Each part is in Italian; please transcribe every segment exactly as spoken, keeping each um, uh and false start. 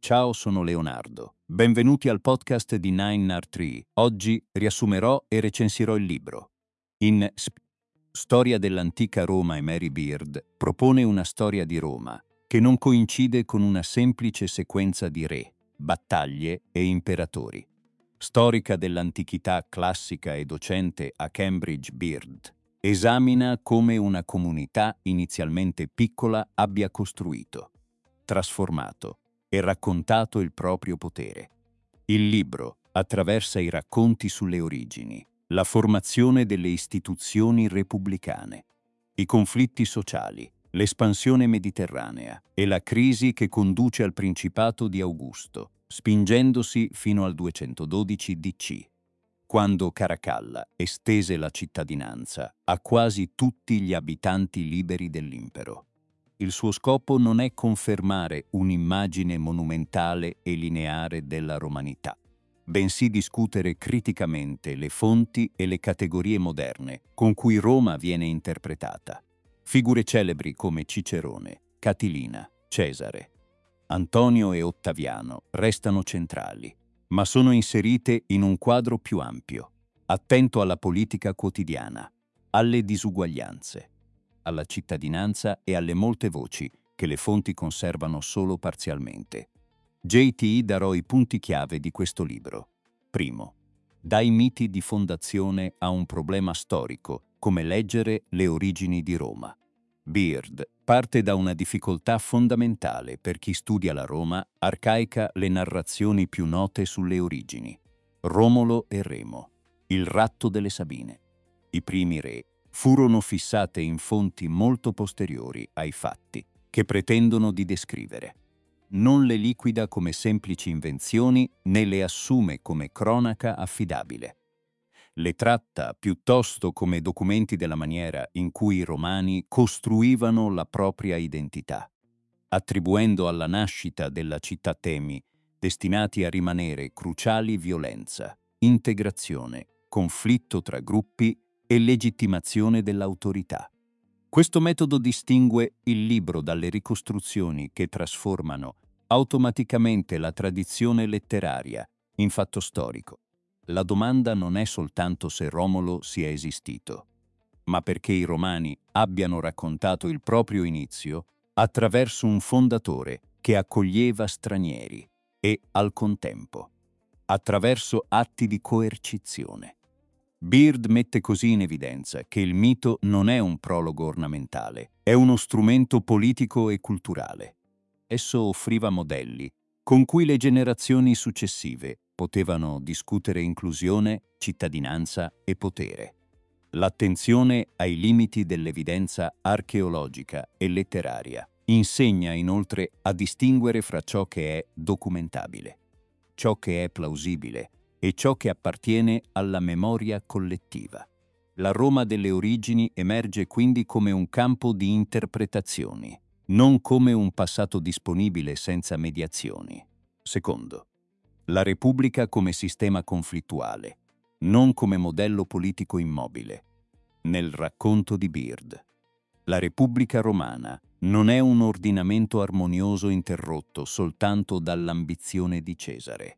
Ciao, sono Leonardo. Benvenuti al podcast di Nine Art Tree. Oggi riassumerò e recensirò il libro. In Sp- Storia dell'antica Roma e Mary Beard propone una storia di Roma che non coincide con una semplice sequenza di re, battaglie e imperatori. Storica dell'antichità classica e docente a Cambridge, Beard esamina come una comunità inizialmente piccola abbia costruito, trasformato e raccontato il proprio potere. Il libro attraversa i racconti sulle origini, la formazione delle istituzioni repubblicane, i conflitti sociali, l'espansione mediterranea e la crisi che conduce al Principato di Augusto, spingendosi fino al duecentododici D C, quando Caracalla estese la cittadinanza a quasi tutti gli abitanti liberi dell'impero. Il suo scopo non è confermare un'immagine monumentale e lineare della romanità, bensì discutere criticamente le fonti e le categorie moderne con cui Roma viene interpretata. Figure celebri come Cicerone, Catilina, Cesare, Antonio e Ottaviano restano centrali, ma sono inserite in un quadro più ampio, attento alla politica quotidiana, alle disuguaglianze, alla cittadinanza e alle molte voci che le fonti conservano solo parzialmente. J T darò i punti chiave di questo libro. Primo, dai miti di fondazione a un problema storico, come leggere le origini di Roma. Beard parte da una difficoltà fondamentale per chi studia la Roma arcaica, le narrazioni più note sulle origini. Romolo e Remo, il ratto delle Sabine. I primi re furono fissate in fonti molto posteriori ai fatti che pretendono di descrivere. Non le liquida come semplici invenzioni né le assume come cronaca affidabile. Le tratta piuttosto come documenti della maniera in cui i romani costruivano la propria identità, attribuendo alla nascita della città temi destinati a rimanere cruciali violenza, integrazione, conflitto tra gruppi e legittimazione dell'autorità. Questo metodo distingue il libro dalle ricostruzioni che trasformano automaticamente la tradizione letteraria in fatto storico. La domanda non è soltanto se Romolo sia esistito, ma perché i romani abbiano raccontato il proprio inizio attraverso un fondatore che accoglieva stranieri e, al contempo, attraverso atti di coercizione. Beard mette così in evidenza che il mito non è un prologo ornamentale, è uno strumento politico e culturale. Esso offriva modelli con cui le generazioni successive potevano discutere inclusione, cittadinanza e potere. L'attenzione ai limiti dell'evidenza archeologica e letteraria insegna inoltre a distinguere fra ciò che è documentabile, ciò che è plausibile e ciò che appartiene alla memoria collettiva. La Roma delle origini emerge quindi come un campo di interpretazioni, non come un passato disponibile senza mediazioni. Secondo, la Repubblica come sistema conflittuale, non come modello politico immobile. Nel racconto di Beard, la Repubblica Romana non è un ordinamento armonioso interrotto soltanto dall'ambizione di Cesare.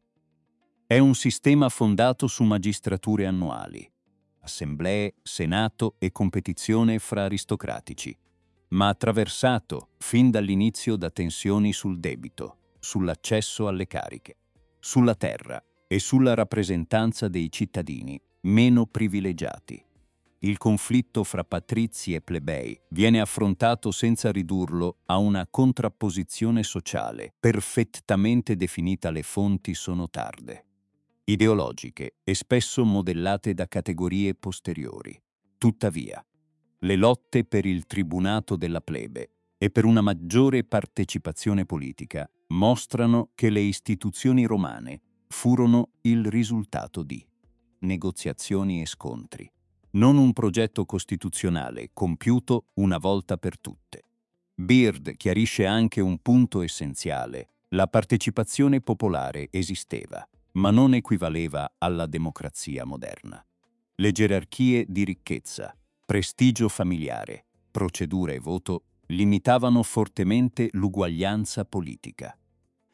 È un sistema fondato su magistrature annuali, assemblee, senato e competizione fra aristocratici, ma attraversato fin dall'inizio da tensioni sul debito, sull'accesso alle cariche, sulla terra e sulla rappresentanza dei cittadini meno privilegiati. Il conflitto fra patrizi e plebei viene affrontato senza ridurlo a una contrapposizione sociale perfettamente definita. Le fonti sono tarde, ideologiche e spesso modellate da categorie posteriori. Tuttavia, le lotte per il tribunato della plebe e per una maggiore partecipazione politica mostrano che le istituzioni romane furono il risultato di negoziazioni e scontri, non un progetto costituzionale compiuto una volta per tutte. Beard chiarisce anche un punto essenziale: la partecipazione popolare esisteva, ma non equivaleva alla democrazia moderna. Le gerarchie di ricchezza, prestigio familiare, procedura e voto limitavano fortemente l'uguaglianza politica.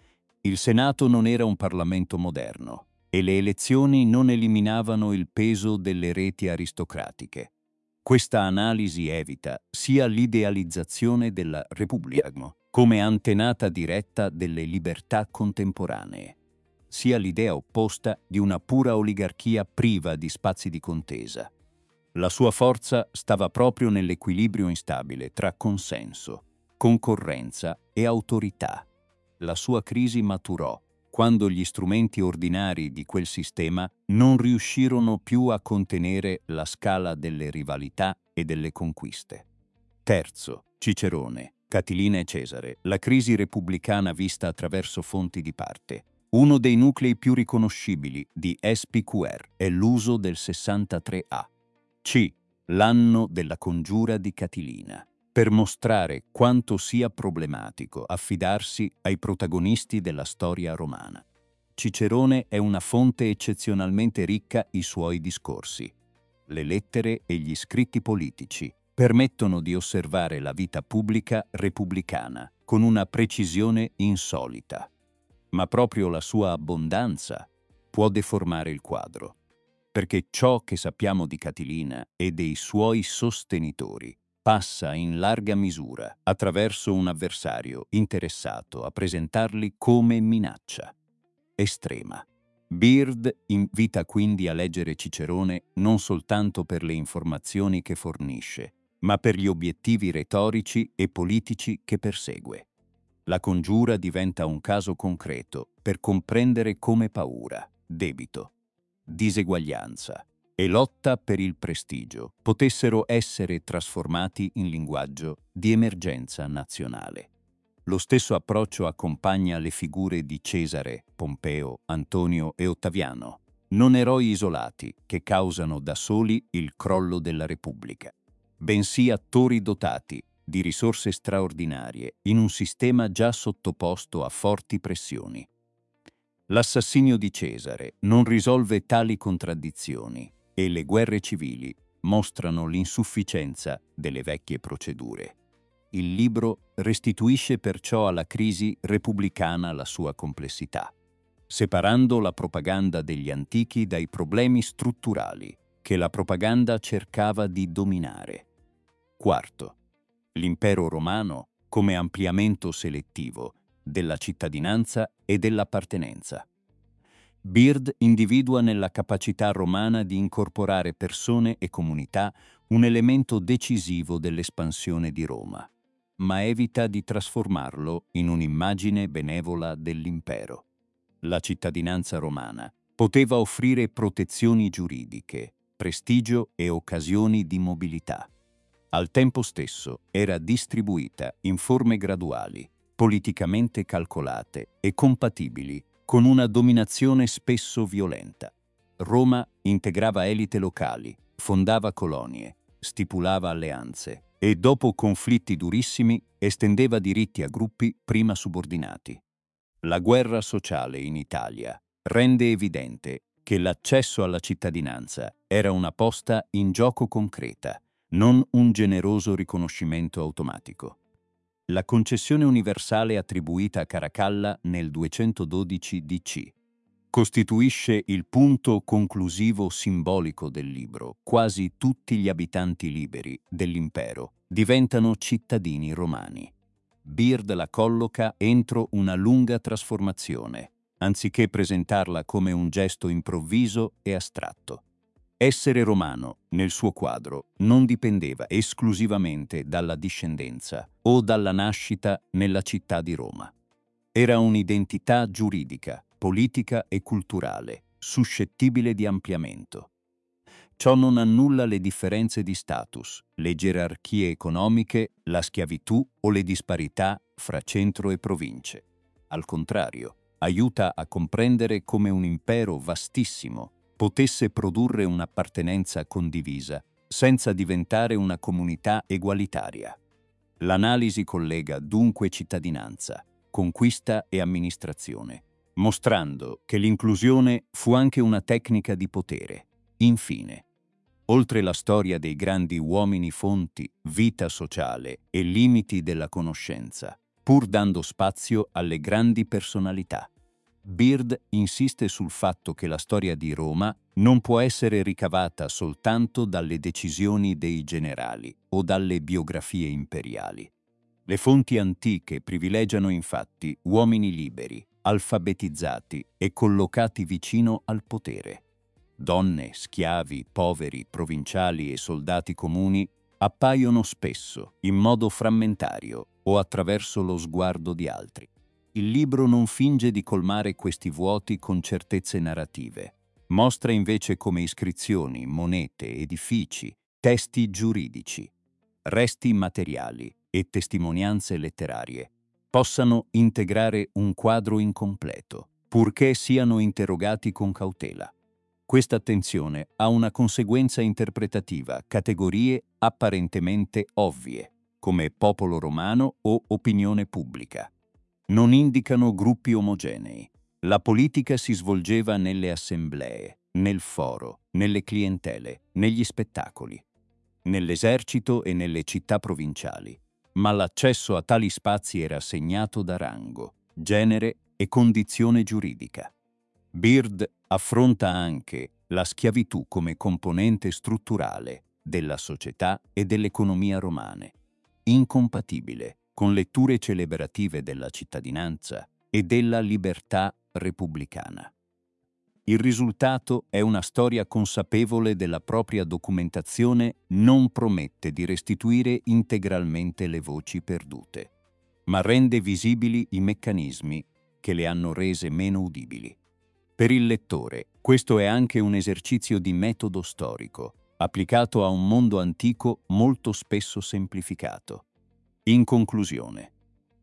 Il Senato non era un Parlamento moderno e le elezioni non eliminavano il peso delle reti aristocratiche. Questa analisi evita sia l'idealizzazione della Repubblica come antenata diretta delle libertà contemporanee, sia l'idea opposta di una pura oligarchia priva di spazi di contesa. La sua forza stava proprio nell'equilibrio instabile tra consenso, concorrenza e autorità. La sua crisi maturò quando gli strumenti ordinari di quel sistema non riuscirono più a contenere la scala delle rivalità e delle conquiste. Terzo, Cicerone, Catilina e Cesare, la crisi repubblicana vista attraverso fonti di parte. Uno dei nuclei più riconoscibili di S P Q R è l'uso del sessantatré A. C. L'anno della congiura di Catilina, per mostrare quanto sia problematico affidarsi ai protagonisti della storia romana. Cicerone è una fonte eccezionalmente ricca i suoi discorsi. Le lettere e gli scritti politici permettono di osservare la vita pubblica repubblicana con una precisione insolita. Ma proprio la sua abbondanza può deformare il quadro, perché ciò che sappiamo di Catilina e dei suoi sostenitori passa in larga misura attraverso un avversario interessato a presentarli come minaccia estrema. Beard invita quindi a leggere Cicerone non soltanto per le informazioni che fornisce, ma per gli obiettivi retorici e politici che persegue. La congiura diventa un caso concreto per comprendere come paura, debito, diseguaglianza e lotta per il prestigio potessero essere trasformati in linguaggio di emergenza nazionale. Lo stesso approccio accompagna le figure di Cesare, Pompeo, Antonio e Ottaviano, non eroi isolati che causano da soli il crollo della Repubblica, bensì attori dotati di risorse straordinarie in un sistema già sottoposto a forti pressioni. L'assassinio di Cesare non risolve tali contraddizioni e le guerre civili mostrano l'insufficienza delle vecchie procedure. Il libro restituisce perciò alla crisi repubblicana la sua complessità, separando la propaganda degli antichi dai problemi strutturali che la propaganda cercava di dominare. Quarto, l'impero romano come ampliamento selettivo della cittadinanza e dell'appartenenza. Beard individua nella capacità romana di incorporare persone e comunità un elemento decisivo dell'espansione di Roma, ma evita di trasformarlo in un'immagine benevola dell'impero. La cittadinanza romana poteva offrire protezioni giuridiche, prestigio e occasioni di mobilità. Al tempo stesso era distribuita in forme graduali, politicamente calcolate e compatibili con una dominazione spesso violenta. Roma integrava elite locali, fondava colonie, stipulava alleanze e dopo conflitti durissimi estendeva diritti a gruppi prima subordinati. La guerra sociale in Italia rende evidente che l'accesso alla cittadinanza era una posta in gioco concreta, non un generoso riconoscimento automatico. La concessione universale attribuita a Caracalla nel duecentododici D C costituisce il punto conclusivo simbolico del libro. Quasi tutti gli abitanti liberi dell'impero diventano cittadini romani. Beard la colloca entro una lunga trasformazione, anziché presentarla come un gesto improvviso e astratto. Essere romano, nel suo quadro, non dipendeva esclusivamente dalla discendenza o dalla nascita nella città di Roma. Era un'identità giuridica, politica e culturale, suscettibile di ampliamento. Ciò non annulla le differenze di status, le gerarchie economiche, la schiavitù o le disparità fra centro e province. Al contrario, aiuta a comprendere come un impero vastissimo potesse produrre un'appartenenza condivisa, senza diventare una comunità egualitaria. L'analisi collega dunque cittadinanza, conquista e amministrazione, mostrando che l'inclusione fu anche una tecnica di potere. Infine, oltre la storia dei grandi uomini fonti, vita sociale e limiti della conoscenza, pur dando spazio alle grandi personalità, Beard insiste sul fatto che la storia di Roma non può essere ricavata soltanto dalle decisioni dei generali o dalle biografie imperiali. Le fonti antiche privilegiano infatti uomini liberi, alfabetizzati e collocati vicino al potere. Donne, schiavi, poveri, provinciali e soldati comuni appaiono spesso in modo frammentario o attraverso lo sguardo di altri. Il libro non finge di colmare questi vuoti con certezze narrative. Mostra invece come iscrizioni, monete, edifici, testi giuridici, resti materiali e testimonianze letterarie possano integrare un quadro incompleto, purché siano interrogati con cautela. Questa attenzione ha una conseguenza interpretativa, categorie apparentemente ovvie, come popolo romano o opinione pubblica. Non indicano gruppi omogenei. La politica si svolgeva nelle assemblee, nel foro, nelle clientele, negli spettacoli, nell'esercito e nelle città provinciali, ma l'accesso a tali spazi era segnato da rango, genere e condizione giuridica. Beard affronta anche la schiavitù come componente strutturale della società e dell'economia romane, incompatibile con letture celebrative della cittadinanza e della libertà repubblicana. Il risultato è una storia consapevole della propria documentazione non promette di restituire integralmente le voci perdute, ma rende visibili i meccanismi che le hanno rese meno udibili. Per il lettore, questo è anche un esercizio di metodo storico, applicato a un mondo antico molto spesso semplificato. In conclusione,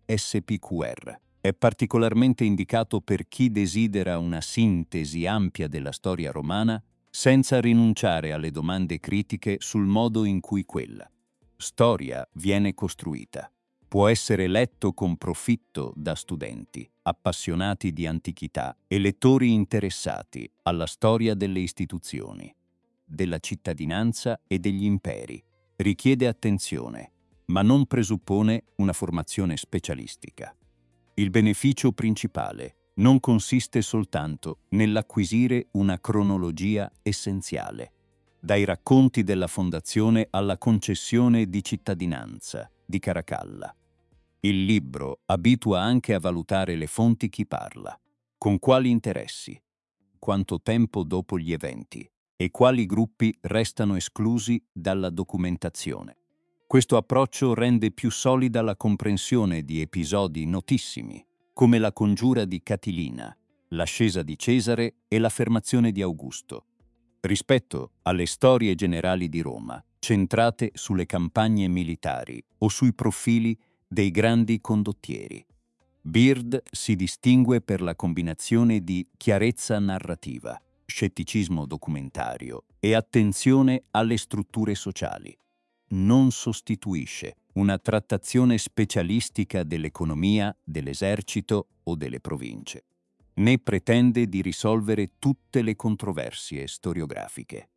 S P Q R è particolarmente indicato per chi desidera una sintesi ampia della storia romana senza rinunciare alle domande critiche sul modo in cui quella storia viene costruita. Può essere letto con profitto da studenti, appassionati di antichità e lettori interessati alla storia delle istituzioni, della cittadinanza e degli imperi. Richiede attenzione, ma non presuppone una formazione specialistica. Il beneficio principale non consiste soltanto nell'acquisire una cronologia essenziale, dai racconti della fondazione alla concessione di cittadinanza di Caracalla. Il libro abitua anche a valutare le fonti chi parla, con quali interessi, quanto tempo dopo gli eventi e quali gruppi restano esclusi dalla documentazione. Questo approccio rende più solida la comprensione di episodi notissimi, come la congiura di Catilina, l'ascesa di Cesare e l'affermazione di Augusto, rispetto alle storie generali di Roma, centrate sulle campagne militari o sui profili dei grandi condottieri. Beard si distingue per la combinazione di chiarezza narrativa, scetticismo documentario e attenzione alle strutture sociali. Non sostituisce una trattazione specialistica dell'economia, dell'esercito o delle province, né pretende di risolvere tutte le controversie storiografiche.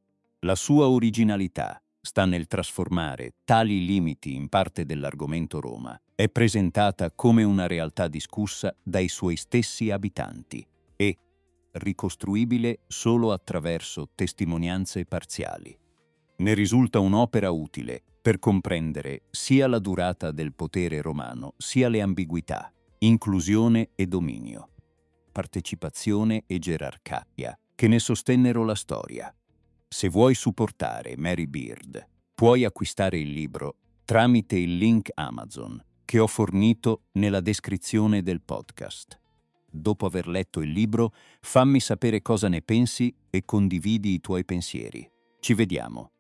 La sua originalità sta nel trasformare tali limiti in parte dell'argomento Roma. È presentata come una realtà discussa dai suoi stessi abitanti e ricostruibile solo attraverso testimonianze parziali. Ne risulta un'opera utile per comprendere sia la durata del potere romano, sia le ambiguità, inclusione e dominio, partecipazione e gerarchia che ne sostennero la storia. Se vuoi supportare Mary Beard, puoi acquistare il libro tramite il link Amazon che ho fornito nella descrizione del podcast. Dopo aver letto il libro, fammi sapere cosa ne pensi e condividi i tuoi pensieri. Ci vediamo.